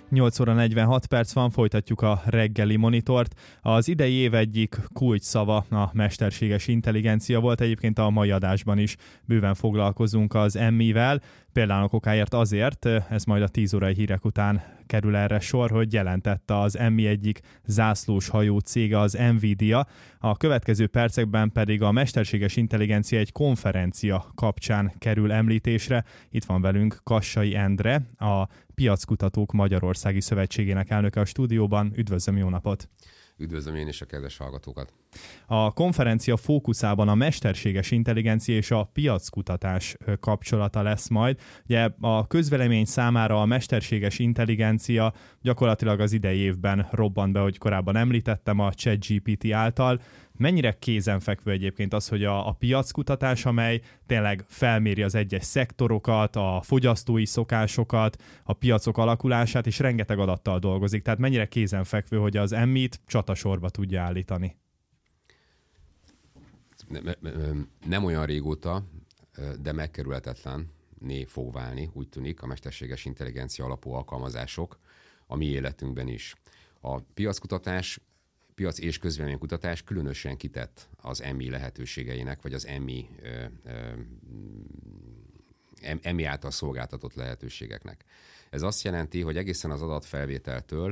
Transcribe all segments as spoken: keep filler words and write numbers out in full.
nyolc óra negyvenhat perc van, folytatjuk a reggeli monitort. Az idei év egyik kulcs szava a mesterséges intelligencia volt, egyébként a mai adásban is bőven foglalkozunk az em i-vel. Például okáért azért, ez majd a tíz órai hírek után kerül erre sor, hogy jelentette az em i egyik zászlós hajó cége, az Nvidia. A következő percekben pedig a mesterséges intelligencia egy konferencia kapcsán kerül említésre. Itt van velünk Kassai Endre, a Piackutatók Magyarországi Szövetségének elnöke a stúdióban. Üdvözlöm, jó napot! Üdvözlöm én is a kedves hallgatókat! A konferencia fókuszában a mesterséges intelligencia és a piackutatás kapcsolata lesz majd. Ugye a közvélemény számára a mesterséges intelligencia gyakorlatilag az idei évben robbant be, hogy korábban említettem, a ChatGPT által. Mennyire kézenfekvő egyébként az, hogy a, a piackutatás, amely tényleg felméri az egyes szektorokat, a fogyasztói szokásokat, a piacok alakulását, és rengeteg adattal dolgozik. Tehát mennyire kézenfekvő, hogy az em i-t csatasorba tudja állítani? Nem, nem olyan régóta, de megkerülhetetlenné fog válni, úgy tűnik, a mesterséges intelligencia alapú alkalmazások a mi életünkben is. A piackutatás, piac és közvéleménykutatás különösen kitett az em i lehetőségeinek, vagy az em i, em i által szolgáltatott lehetőségeknek. Ez azt jelenti, hogy egészen az adatfelvételtől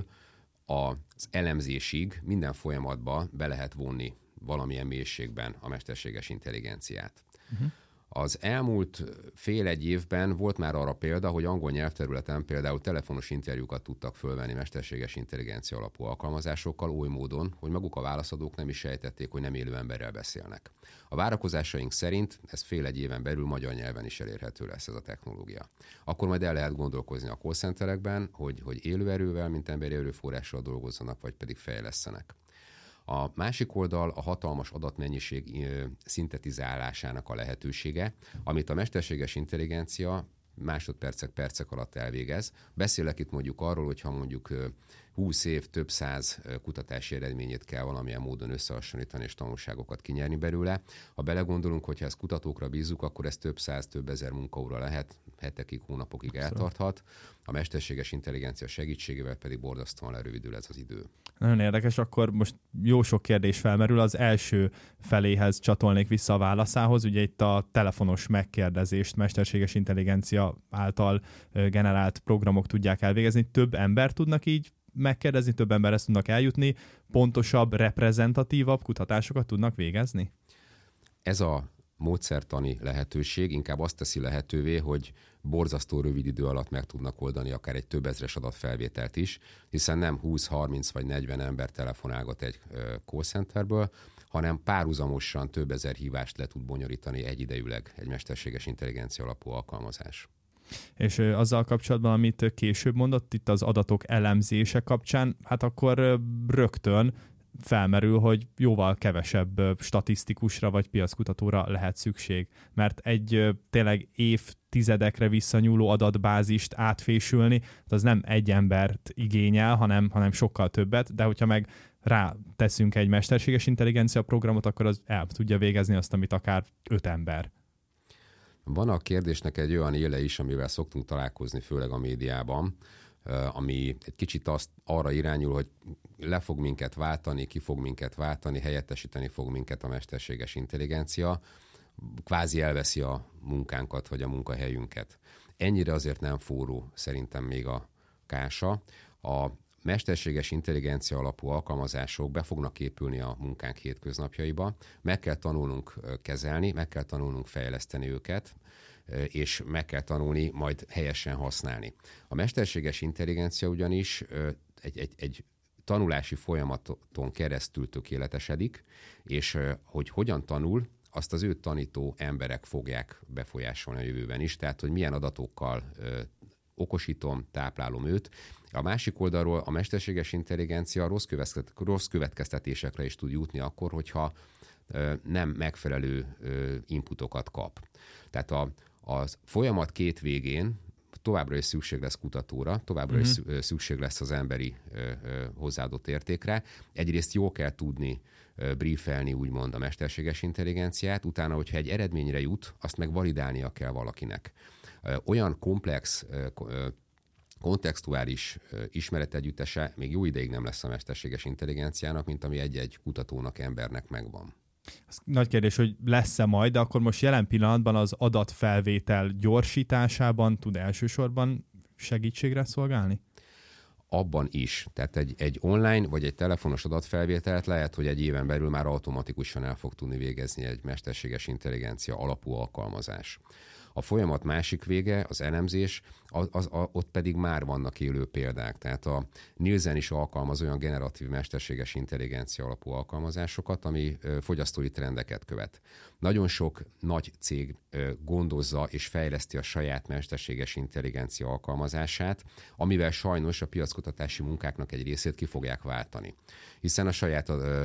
az elemzésig minden folyamatba be lehet vonni valamilyen mélységben a mesterséges intelligenciát. Uh-huh. Az elmúlt fél egy évben volt már arra példa, hogy angol nyelvterületen például telefonos interjúkat tudtak fölvenni mesterséges intelligencia alapú alkalmazásokkal oly módon, hogy maguk a válaszadók nem is sejtették, hogy nem élő emberrel beszélnek. A várakozásaink szerint ez fél egy éven belül magyar nyelven is elérhető lesz ez a technológia. Akkor majd el lehet gondolkozni a call centerekben, hogy, hogy élő erővel, mint emberi erőforrással dolgozzanak, vagy pedig fejlesztenek. A másik oldal a hatalmas adatmennyiség szintetizálásának a lehetősége, amit a mesterséges intelligencia másodpercek, percek alatt elvégez. Beszélek itt mondjuk arról, hogyha mondjuk húsz év, több száz kutatási eredményét kell valamilyen módon összehasonlítani és tanulságokat kinyerni belőle. Ha belegondolunk, hogyha ezt kutatókra bízzuk, akkor ez több száz, több ezer munkaóra lehet, hetekig, hónapokig eltarthat. A mesterséges intelligencia segítségével pedig borzasztóan lerövidül ez az idő. Nagyon érdekes, akkor most jó sok kérdés felmerül. Az első feléhez csatolnék vissza a válaszához. Ugye itt a telefonos megkérdezést mesterséges intelligencia által generált programok tudják elvégezni. Több ember tudnak így megkérdezni, több emberhez tudnak eljutni, pontosabb, reprezentatívabb kutatásokat tudnak végezni? Ez a módszertani lehetőség inkább azt teszi lehetővé, hogy borzasztó rövid idő alatt meg tudnak oldani akár egy több ezres adatfelvételt is, hiszen nem húsz, harminc vagy negyven ember telefonálgat egy call centerből, hanem párhuzamosan több ezer hívást le tud bonyolítani egyidejűleg egy mesterséges intelligencia alapú alkalmazás. És azzal kapcsolatban, amit később mondott, itt az adatok elemzése kapcsán, hát akkor rögtön felmerül, hogy jóval kevesebb statisztikusra vagy piackutatóra lehet szükség. Mert egy tényleg évtizedekre visszanyúló adatbázist átfésülni, az nem egy embert igényel, hanem, hanem sokkal többet, de hogyha meg rá teszünk egy mesterséges intelligencia programot, akkor az el tudja végezni azt, amit akár öt ember. Van a kérdésnek egy olyan éle is, amivel szoktunk találkozni, főleg a médiában, ami egy kicsit azt arra irányul, hogy le fog minket váltani, ki fog minket váltani, helyettesíteni fog minket a mesterséges intelligencia, kvázi elveszi a munkánkat, vagy a munkahelyünket. Ennyire azért nem forró szerintem még a kása. A mesterséges intelligencia alapú alkalmazások be fognak épülni a munkánk hétköznapjaiba. Meg kell tanulnunk kezelni, meg kell tanulnunk fejleszteni őket, és meg kell tanulni majd helyesen használni. A mesterséges intelligencia ugyanis egy, egy, egy tanulási folyamaton keresztül tökéletesedik, és hogy hogyan tanul, azt az őt tanító emberek fogják befolyásolni a jövőben is, tehát hogy milyen adatokkal okosítom, táplálom őt. A másik oldalról a mesterséges intelligencia rossz, rossz következtetésekre is tud jutni akkor, hogyha nem megfelelő inputokat kap. Tehát a, a folyamat két végén továbbra is szükség lesz kutatóra, továbbra uh-huh. is szükség lesz az emberi ö, ö, hozzáadott értékre. Egyrészt jól kell tudni ö, briefelni, úgymond a mesterséges intelligenciát, utána, hogyha egy eredményre jut, azt meg validálnia kell valakinek. Ö, olyan komplex ö, ö, kontextuális ismeretegyüttese még jó ideig nem lesz a mesterséges intelligenciának, mint ami egy-egy kutatónak, embernek megvan. Az nagy kérdés, hogy lesz-e majd, de akkor most jelen pillanatban az adatfelvétel gyorsításában tud elsősorban segítségre szolgálni? Abban is. Tehát egy, egy online vagy egy telefonos adatfelvételt lehet, hogy egy éven belül már automatikusan el fog tudni végezni egy mesterséges intelligencia alapú alkalmazás. A folyamat másik vége, az elemzés, az, az, az, ott pedig már vannak élő példák. Tehát a Nielsen is alkalmaz olyan generatív mesterséges intelligencia alapú alkalmazásokat, ami ö, fogyasztói trendeket követ. Nagyon sok nagy cég ö, gondozza és fejleszti a saját mesterséges intelligencia alkalmazását, amivel sajnos a piackutatási munkáknak egy részét ki fogják váltani. Hiszen a saját ö,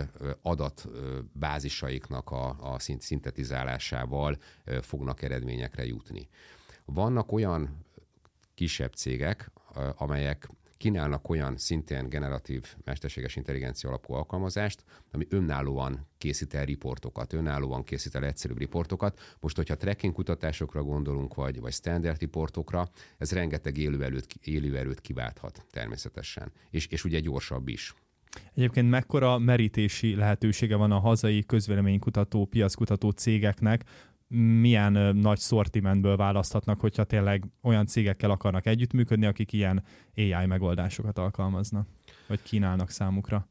adatbázisaiknak a, a szintetizálásával ö, fognak eredményekre jutni. Vannak olyan kisebb cégek, amelyek kínálnak olyan szintén generatív mesterséges intelligencia alapú alkalmazást, ami önállóan készít el riportokat, önállóan készít el egyszerűbb riportokat. Most, hogyha tracking kutatásokra gondolunk, vagy, vagy standard riportokra, ez rengeteg élőerőt, élőerőt kiválthat természetesen, és, és ugye gyorsabb is. Egyébként mekkora merítési lehetősége van a hazai közvéleménykutató, piackutató cégeknek, milyen nagy szortimentből választhatnak, hogyha tényleg olyan cégekkel akarnak együttműködni, akik ilyen á i megoldásokat alkalmaznak, vagy kínálnak számukra?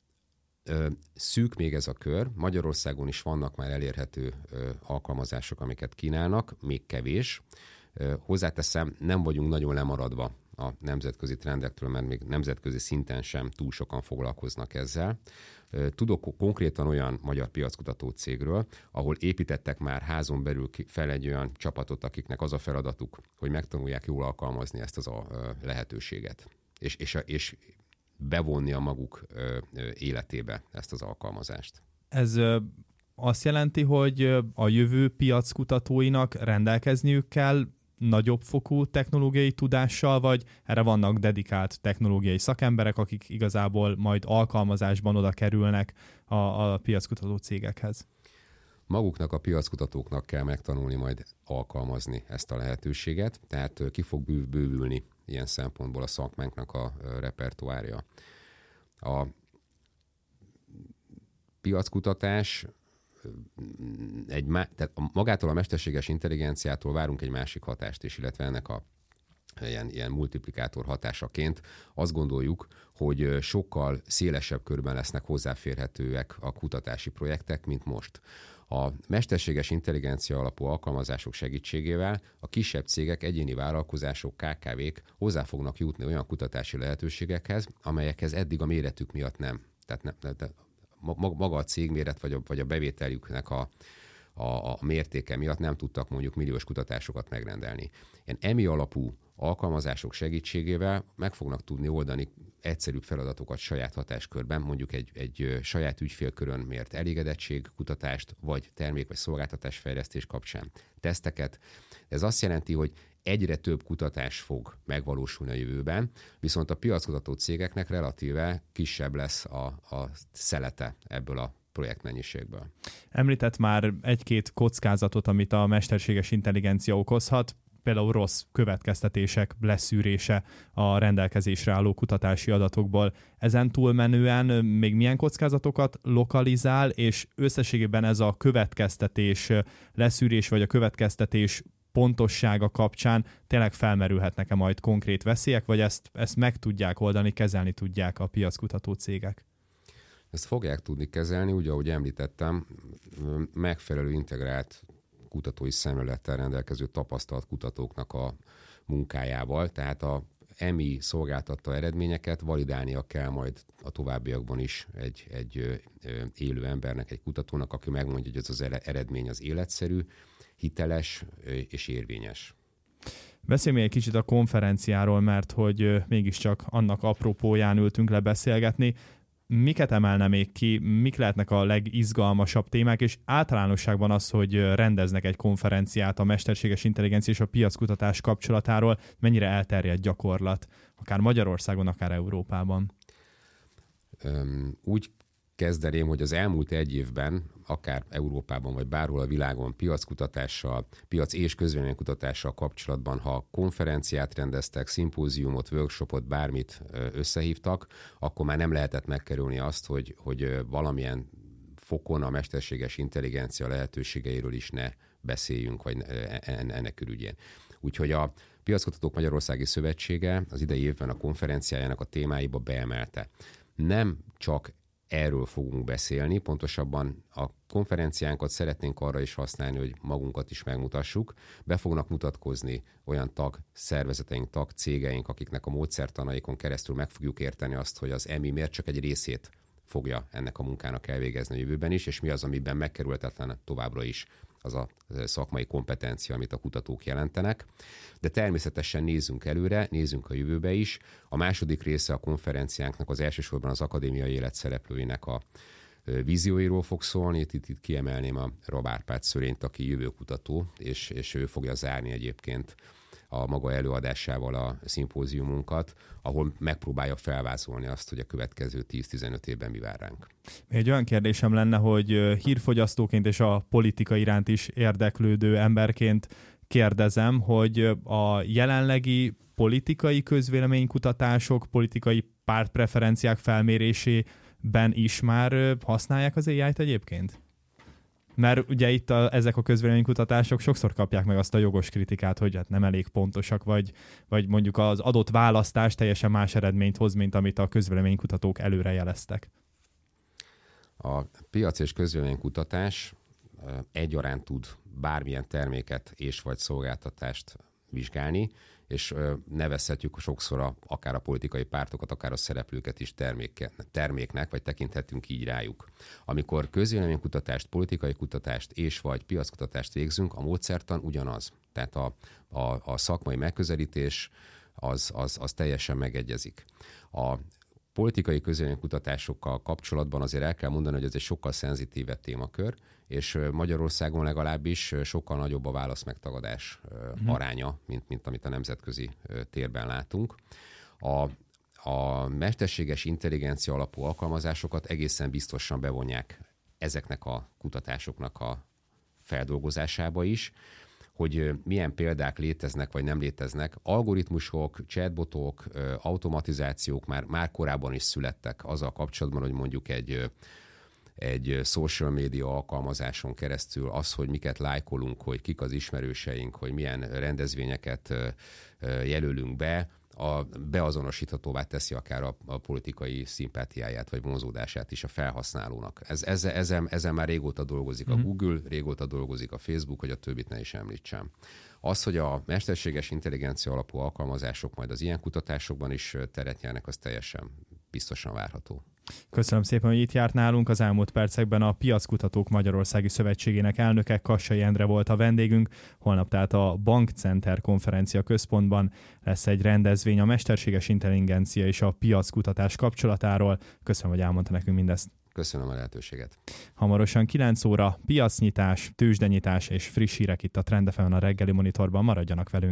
Ö, szűk még ez a kör. Magyarországon is vannak már elérhető ö, alkalmazások, amiket kínálnak, még kevés. Ö, hozzáteszem, nem vagyunk nagyon lemaradva a nemzetközi trendektől, mert még nemzetközi szinten sem túl sokan foglalkoznak ezzel. Tudok konkrétan olyan magyar piackutató cégről, ahol építettek már házon belül fel egy olyan csapatot, akiknek az a feladatuk, hogy megtanulják jól alkalmazni ezt az a lehetőséget, és, és, és bevonni a maguk életébe ezt az alkalmazást. Ez azt jelenti, hogy a jövő piackutatóinak rendelkezniük kell nagyobb fokú technológiai tudással, vagy erre vannak dedikált technológiai szakemberek, akik igazából majd alkalmazásban oda kerülnek a, a piackutató cégekhez? Maguknak, a piackutatóknak kell megtanulni majd alkalmazni ezt a lehetőséget, tehát ki fog bővülni ilyen szempontból a szakmánknak a repertoárja. A piackutatás egy, tehát magától a mesterséges intelligenciától várunk egy másik hatást is, illetve ennek a ilyen, ilyen multiplikátor hatásaként azt gondoljuk, hogy sokkal szélesebb körben lesznek hozzáférhetőek a kutatási projektek, mint most. A mesterséges intelligencia alapú alkalmazások segítségével a kisebb cégek, egyéni vállalkozások, ká ká vék hozzá fognak jutni olyan kutatási lehetőségekhez, amelyekhez eddig a méretük miatt nem. Tehát nem, tehát maga a cégméret vagy a, vagy a bevételjüknek a, a, a mértéke miatt nem tudtak mondjuk milliós kutatásokat megrendelni. Ilyen emi alapú alkalmazások segítségével meg fognak tudni oldani egyszerűbb feladatokat saját hatáskörben, mondjuk egy, egy saját ügyfélkörön mért elégedettségkutatást, vagy termék- vagy szolgáltatásfejlesztés kapcsán teszteket. Ez azt jelenti, hogy egyre több kutatás fog megvalósulni a jövőben, viszont a piackutató cégeknek relatíve kisebb lesz a, a szelete ebből a projektmennyiségből. Említett már egy-két kockázatot, amit a mesterséges intelligencia okozhat, például rossz következtetések leszűrése a rendelkezésre álló kutatási adatokból. Ezen túlmenően még milyen kockázatokat lokalizál, és összességében ez a következtetés leszűrés, vagy a következtetés pontossága kapcsán tényleg felmerülhetnek-e majd konkrét veszélyek, vagy ezt, ezt meg tudják oldani, kezelni tudják a piackutató cégek? Ezt fogják tudni kezelni, ugye ahogy említettem, megfelelő integrált kutatói szemlélettel rendelkező tapasztalt kutatóknak a munkájával, tehát a emi szolgáltatta eredményeket validálnia kell majd a továbbiakban is egy, egy élő embernek, egy kutatónak, aki megmondja, hogy ez az eredmény az életszerű, hiteles és érvényes. Beszélj még egy kicsit a konferenciáról, mert hogy mégiscsak annak apropóján ültünk le beszélgetni. Miket emelne még ki, mik lehetnek a legizgalmasabb témák, és általánosságban az, hogy rendeznek egy konferenciát a mesterséges intelligencia és a piackutatás kapcsolatáról, mennyire elterjedt gyakorlat, akár Magyarországon, akár Európában? Öm, úgy kezdeném, hogy az elmúlt egy évben, akár Európában vagy bárhol a világon piackutatással, piac és közvéleménykutatással kapcsolatban, ha konferenciát rendeztek, szimpóziumot, workshopot, bármit összehívtak, akkor már nem lehetett megkerülni azt, hogy, hogy valamilyen fokon a mesterséges intelligencia lehetőségeiről is ne beszéljünk, vagy ennek ürügyén. Úgyhogy a Piackutatók Magyarországi Szövetsége az idei évben a konferenciájának a témáiba beemelte. Nem csak erről fogunk beszélni, pontosabban a konferenciánkat szeretnénk arra is használni, hogy magunkat is megmutassuk. Be fognak mutatkozni olyan tag szervezeteink, tag cégeink, akiknek a módszertanaikon keresztül meg fogjuk érteni azt, hogy az e em i miért csak egy részét fogja ennek a munkának elvégezni a jövőben is, és mi az, amiben megkerülhetetlen továbbra is az a szakmai kompetencia, amit a kutatók jelentenek. De természetesen nézzünk előre, nézzünk a jövőbe is. A második része a konferenciánknak az elsősorban az akadémiai élet szereplőinek a vízióiról fog szólni. Itt, itt kiemelném a Rab Árpád Szörényt, aki jövőkutató, és, és ő fogja zárni egyébként a maga előadásával a szimpóziumunkat, ahol megpróbálja felvázolni azt, hogy a következő tíz-tizenöt évben mi vár ránk. Egy olyan kérdésem lenne, hogy hírfogyasztóként és a politika iránt is érdeklődő emberként kérdezem, hogy a jelenlegi politikai közvéleménykutatások, politikai pártpreferenciák felmérésében is már használják az á í-t egyébként? Mert ugye itt a, ezek a közvéleménykutatások sokszor kapják meg azt a jogos kritikát, hogy hát nem elég pontosak, vagy, vagy mondjuk az adott választás teljesen más eredményt hoz, mint amit a közvéleménykutatók előrejeleztek. A piac és közvéleménykutatás egyaránt tud bármilyen terméket és vagy szolgáltatást vizsgálni, és nevezhetjük sokszor a, akár a politikai pártokat, akár a szereplőket is terméke, terméknek, vagy tekinthetünk így rájuk. Amikor közvéleménykutatást, politikai kutatást és vagy piackutatást végzünk, a módszertan ugyanaz. Tehát a, a, a szakmai megközelítés az, az, az teljesen megegyezik. A politikai közvéleménykutatásokkal kapcsolatban azért el kell mondani, hogy ez egy sokkal szenzitívebb témakör, és Magyarországon legalábbis sokkal nagyobb a válaszmegtagadás hmm. aránya, mint, mint amit a nemzetközi térben látunk. A, a mesterséges intelligencia alapú alkalmazásokat egészen biztosan bevonják ezeknek a kutatásoknak a feldolgozásába is, hogy milyen példák léteznek, vagy nem léteznek. Algoritmusok, chatbotok, automatizációk már, már korábban is születtek azzal kapcsolatban, hogy mondjuk egy, egy social media alkalmazáson keresztül az, hogy miket lájkolunk, hogy kik az ismerőseink, hogy milyen rendezvényeket jelölünk be, a beazonosíthatóvá teszi akár a, a politikai szimpátiáját vagy vonzódását is a felhasználónak. Ez, ezzel, ezzel, ezzel már régóta dolgozik a Google, régóta dolgozik a Facebook, hogy a többit ne is említsem. Az, hogy a mesterséges intelligencia alapú alkalmazások majd az ilyen kutatásokban is teret nyernek, az teljesen biztosan várható. Köszönöm szépen, hogy itt járt nálunk. Az elmúlt percekben a Piackutatók Magyarországi Szövetségének elnöke, Kassai Endre volt a vendégünk. Holnap tehát a Bankcenter konferencia központban lesz egy rendezvény a mesterséges intelligencia és a piackutatás kapcsolatáról. Köszönöm, hogy elmondta nekünk mindezt. Köszönöm a lehetőséget. Hamarosan kilenc óra piacnyitás, tőzsdenyitás és friss hírek itt a Trend ef emen a reggeli monitorban. Maradjanak velünk.